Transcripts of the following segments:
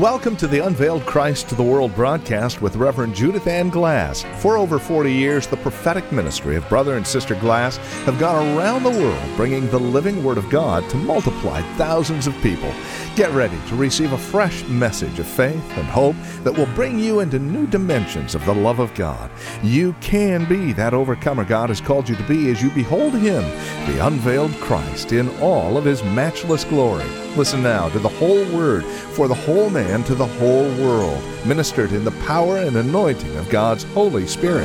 Welcome to the Unveiled Christ to the World broadcast with Reverend Judith Ann Glass. For over 40 years, the prophetic ministry of Brother and Sister Glass have gone around the world bringing the living Word of God to multiply thousands of people. Get ready to receive a fresh message of faith and hope that will bring you into new dimensions of the love of God. You can be that overcomer God has called you to be as you behold Him, the unveiled Christ, in all of His matchless glory. Listen now to the whole Word for the whole man to the whole world, ministered in the power and anointing of God's Holy Spirit.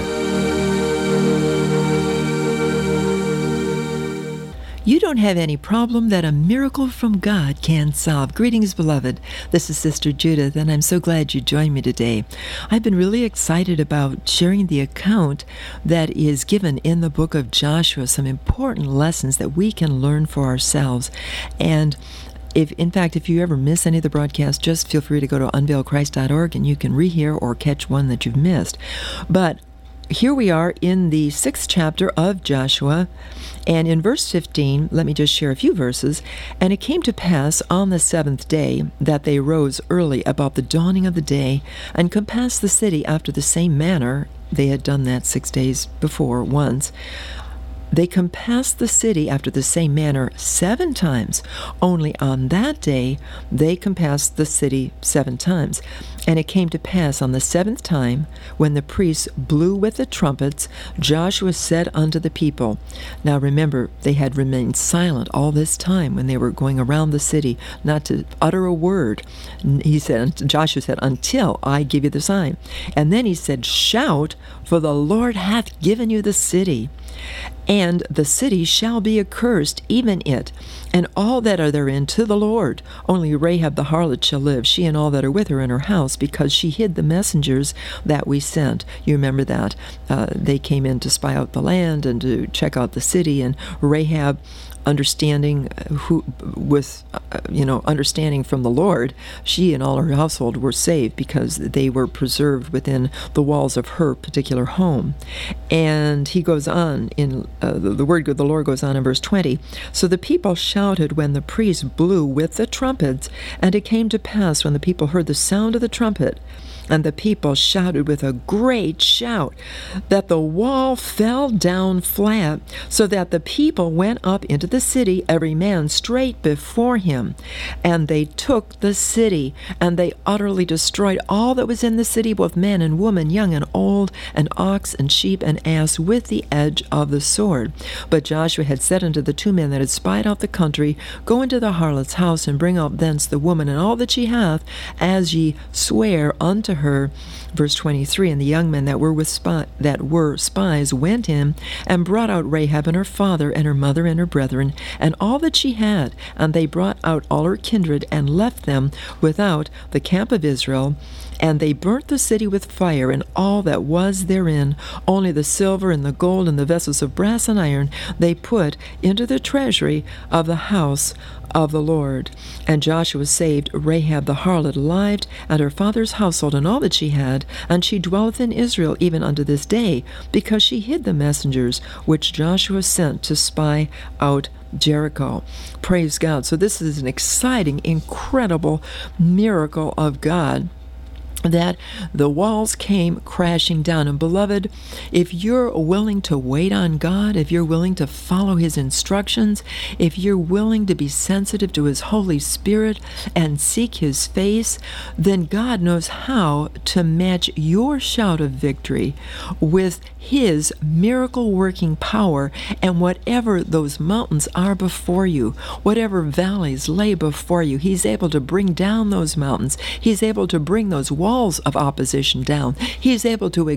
You don't have any problem that a miracle from God can solve. Greetings, beloved. This is Sister Judith, and I'm so glad you joined me today. I've been really excited about sharing the account that is given in the book of Joshua, some important lessons that we can learn for ourselves. And if you ever miss any of the broadcasts, just feel free to go to unveiledchrist.org and you can rehear or catch one that you've missed. But here we are in the 6th chapter of Joshua, and in verse 15, let me just share a few verses. And it came to pass on the 7th day that they rose early about the dawning of the day, and compassed the city after the same manner. They had done that 6 days before once. They compassed the city after the same manner 7 times. Only on that day they compassed the city 7 times. And it came to pass on the 7th time, when the priests blew with the trumpets, Joshua said unto the people. Now remember, they had remained silent all this time when they were going around the city, not to utter a word. Joshua said, until I give you the sign. And then he said, shout, for the Lord hath given you the city. And the city shall be accursed, even it, and all that are therein, to the Lord. Only Rahab the harlot shall live, she and all that are with her in her house, because she hid the messengers that we sent. You remember that. They came in to spy out the land and to check out the city, and Rahab, understanding understanding from the Lord, she and all her household were saved because they were preserved within the walls of her particular home. And he goes on in the word of the Lord goes on in verse 20. So the people shouted when the priests blew with the trumpets, and it came to pass when the people heard the sound of the trumpet, and the people shouted with a great shout, that the wall fell down flat, so that the people went up into the city, every man straight before him. And they took the city, and they utterly destroyed all that was in the city, both men and women, young and old, and ox and sheep and ass, with the edge of the sword. But Joshua had said unto the 2 men that had spied out the country, Go into the harlot's house, and bring out thence the woman and all that she hath, as ye swear unto her. Verse 23, and the young men that were spies went in and brought out Rahab and her father and her mother and her brethren and all that she had, and they brought out all her kindred and left them without the camp of Israel. And they burnt the city with fire, and all that was therein, only the silver and the gold and the vessels of brass and iron, they put into the treasury of the house of the Lord. And Joshua saved Rahab the harlot alive, and her father's household, and all that she had, and she dwelleth in Israel even unto this day, because she hid the messengers which Joshua sent to spy out Jericho. Praise God. So this is an exciting, incredible miracle of God, that the walls came crashing down. And beloved, if you're willing to wait on God, if you're willing to follow His instructions, if you're willing to be sensitive to His Holy Spirit and seek His face, then God knows how to match your shout of victory with His miracle-working power. And whatever those mountains are before you, whatever valleys lay before you, He's able to bring down those mountains. He's able to bring those walls of opposition down. He is able to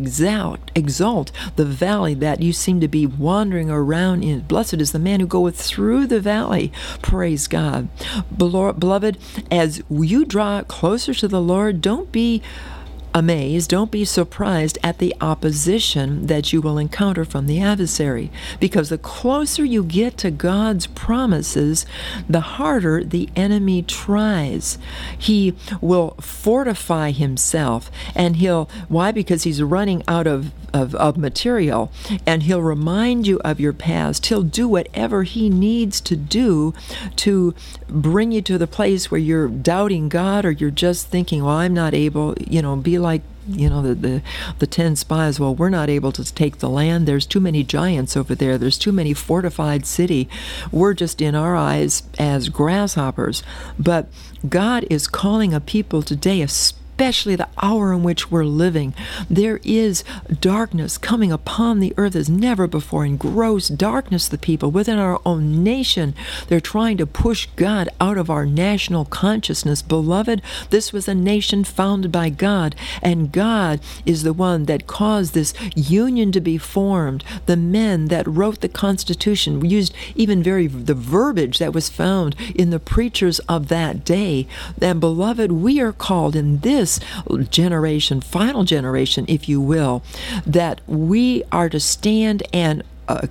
exalt the valley that you seem to be wandering around in. Blessed is the man who goeth through the valley. Praise God. Beloved, as you draw closer to the Lord, don't be amazed, don't be surprised at the opposition that you will encounter from the adversary, because the closer you get to God's promises, the harder the enemy tries. He will fortify himself, and why? Because he's running out of material, and he'll remind you of your past. He'll do whatever he needs to do to bring you to the place where you're doubting God, or you're just thinking, well, I'm not able, be like, the 10 spies. Well, we're not able to take the land. There's too many giants over there. There's too many fortified city. We're just in our eyes as grasshoppers. But God is calling a people today, especially the hour in which we're living. There is darkness coming upon the earth as never before, and gross darkness. The people within our own nation, they're trying to push God out of our national consciousness. Beloved, this was a nation founded by God, and God is the one that caused this union to be formed. The men that wrote the Constitution used even the verbiage that was found in the preachers of that day. And beloved, we are called in this generation, final generation, if you will, that we are to stand and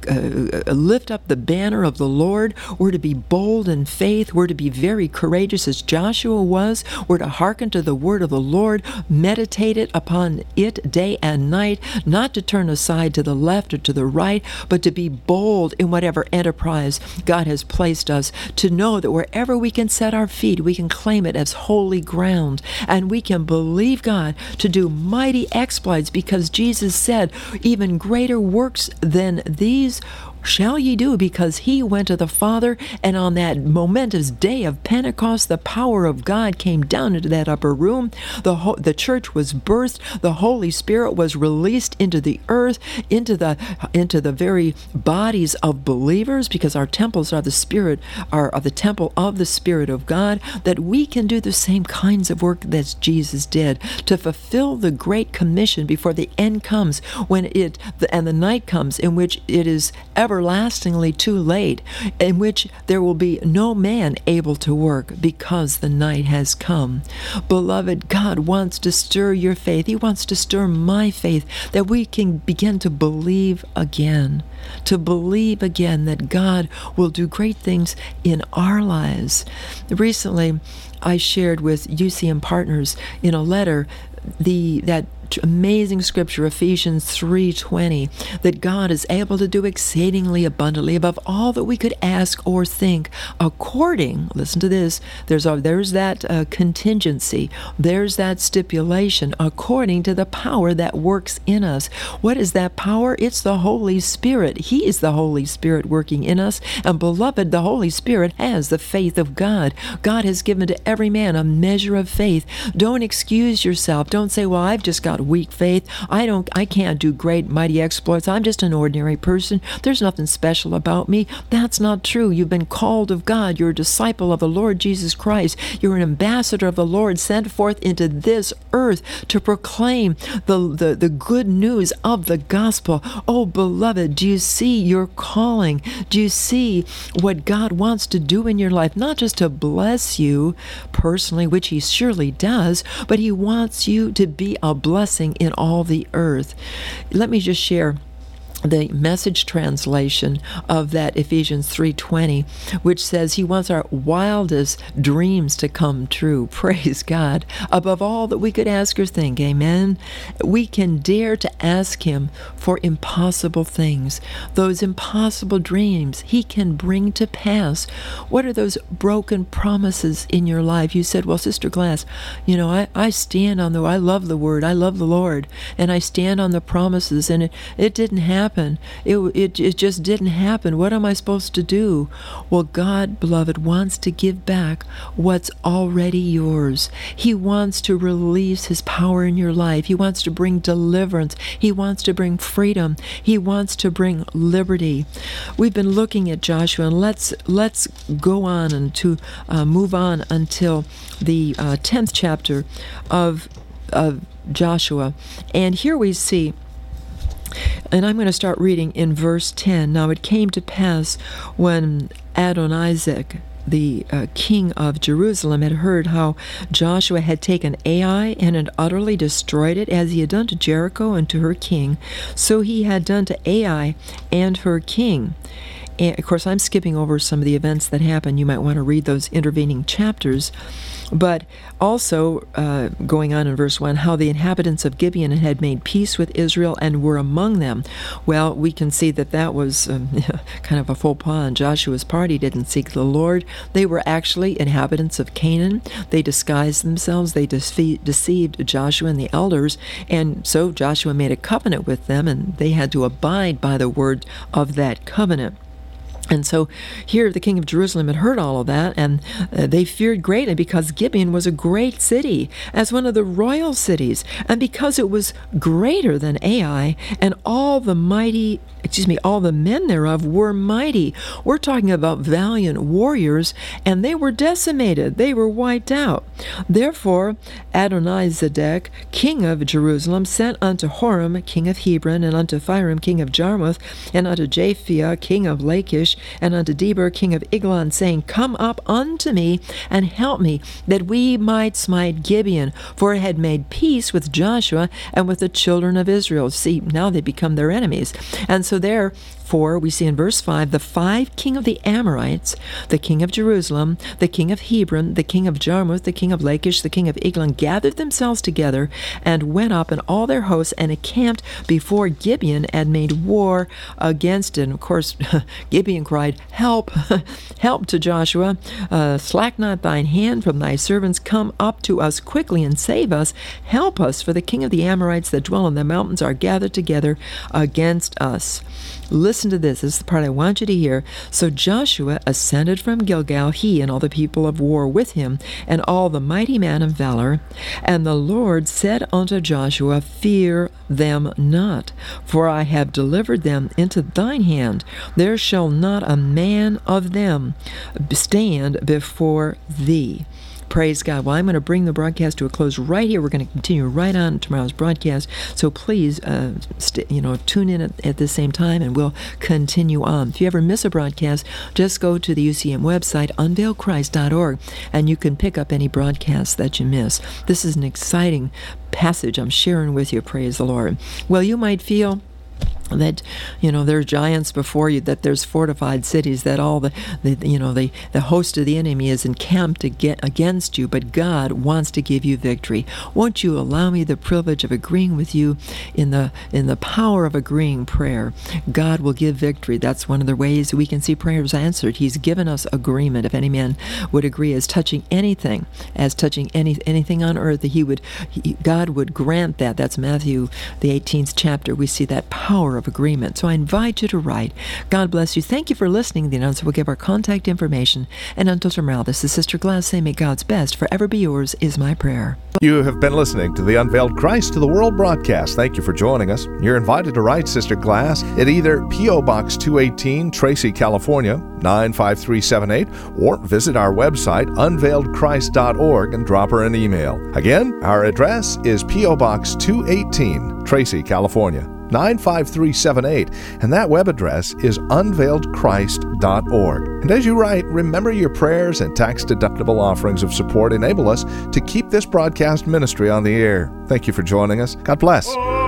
lift up the banner of the Lord. We're to be bold in faith. We're to be very courageous as Joshua was. We're to hearken to the word of the Lord, meditate upon it day and night, not to turn aside to the left or to the right, but to be bold in whatever enterprise God has placed us, to know that wherever we can set our feet, we can claim it as holy ground, and we can believe God to do mighty exploits, because Jesus said, even greater works than these shall ye do, because he went to the Father, and on that momentous day of Pentecost, the power of God came down into that upper room. The church was birthed. The Holy Spirit was released into the earth, into the very bodies of believers, because our temples are the temple of the Spirit of God, that we can do the same kinds of work that Jesus did to fulfill the Great Commission before the end comes, and the night comes in which it is everlastingly too late, in which there will be no man able to work, because the night has come. Beloved, God wants to stir your faith. He wants to stir my faith, that we can begin to believe again that God will do great things in our lives. Recently, I shared with UCM Partners in a letter that amazing scripture, Ephesians 3:20, that God is able to do exceedingly abundantly above all that we could ask or think, according, listen to this, there's that contingency, there's that stipulation, according to the power that works in us. What is that power? It's the Holy Spirit. He is the Holy Spirit working in us, and beloved, the Holy Spirit has the faith of God. God has given to every man a measure of faith. Don't excuse yourself. Don't say, well, I've just got weak faith. I can't do great, mighty exploits. I'm just an ordinary person. There's nothing special about me. That's not true. You've been called of God. You're a disciple of the Lord Jesus Christ. You're an ambassador of the Lord, sent forth into this earth to proclaim the good news of the gospel. Oh, beloved, do you see your calling? Do you see what God wants to do in your life? Not just to bless you personally, which he surely does, but he wants you to be a blessing in all the earth. Let me just share the Message translation of that Ephesians 3:20, which says he wants our wildest dreams to come true. Praise God. Above all that we could ask or think. Amen. We can dare to ask him for impossible things. Those impossible dreams he can bring to pass. What are those broken promises in your life? You said, well, Sister Glass, I stand on I love the Word. I love the Lord. And I stand on the promises, and it didn't happen. It just didn't happen. What am I supposed to do? Well, God, beloved, wants to give back what's already yours. He wants to release his power in your life. He wants to bring deliverance. He wants to bring freedom. He wants to bring liberty. We've been looking at Joshua, and let's go on and to move on until the 10th chapter of Joshua. And here we see, and I'm going to start reading in verse 10. Now it came to pass when Adonizek, the king of Jerusalem had heard how Joshua had taken Ai and had utterly destroyed it, as he had done to Jericho and to her king, so he had done to Ai and her king. And of course, I'm skipping over some of the events that happened. You might want to read those intervening chapters. But also, going on in verse 1, how the inhabitants of Gibeon had made peace with Israel and were among them. Well, we can see that that was kind of a faux pas on Joshua's part. He didn't seek the Lord. They were actually inhabitants of Canaan. They disguised themselves. They deceived Joshua and the elders. And so Joshua made a covenant with them, and they had to abide by the word of that covenant. And so here the king of Jerusalem had heard all of that, and they feared greatly, because Gibeon was a great city, as one of the royal cities, and because it was greater than Ai, and all the men thereof were mighty. We're talking about valiant warriors, and they were decimated. They were wiped out. Therefore Adonizedek, king of Jerusalem, sent unto Horam, king of Hebron, and unto Phiram, king of Jarmuth, and unto Japhia, king of Lachish, and unto Deber, king of Eglon, saying, Come up unto me, and help me, that we might smite Gibeon. For it had made peace with Joshua and with the children of Israel. See, now they become their enemies. And so therefore, we see in verse 5, the 5 king of the Amorites, the king of Jerusalem, the king of Hebron, the king of Jarmuth, the king of Lachish, the king of Eglon, gathered themselves together, and went up in all their hosts, and encamped before Gibeon, and made war against it. And of course, Gibeon cried, Help, help to Joshua. Slack not thine hand from thy servants. Come up to us quickly and save us. Help us, for the king of the Amorites that dwell in the mountains are gathered together against us. Listen to this. This is the part I want you to hear. So Joshua ascended from Gilgal, he and all the people of war with him, and all the mighty men of valor. And the Lord said unto Joshua, Fear them not, for I have delivered them into thine hand. There shall not a man of them stand before thee. Praise God. Well, I'm going to bring the broadcast to a close right here. We're going to continue right on tomorrow's broadcast. So please, tune in at the same time, and we'll continue on. If you ever miss a broadcast, just go to the UCM website, unveiledchrist.org, and you can pick up any broadcasts that you miss. This is an exciting passage I'm sharing with you. Praise the Lord. Well, you might feel that there's giants before you, that there's fortified cities, that all the host of the enemy is encamped against you, but God wants to give you victory. Won't you allow me the privilege of agreeing with you in the power of agreeing prayer? God will give victory. That's one of the ways we can see prayers answered. He's given us agreement. If any man would agree as touching anything on earth, that God would grant that. That's Matthew the 18th chapter. We see that power of agreement. So I invite you to write. God bless you. Thank you for listening. The announcer will give our contact information. And until tomorrow, this is Sister Glass saying, may God's best forever be yours, is my prayer. You have been listening to the Unveiled Christ to the World broadcast. Thank you for joining us. You're invited to write Sister Glass at either P.O. Box 218, Tracy, California, 95378, or visit our website, unveiledchrist.org, and drop her an email. Again, our address is P.O. Box 218, Tracy, California, 95378, and that web address is unveiledchrist.org. And as you write, remember your prayers and tax-deductible offerings of support enable us to keep this broadcast ministry on the air. Thank you for joining us. God bless.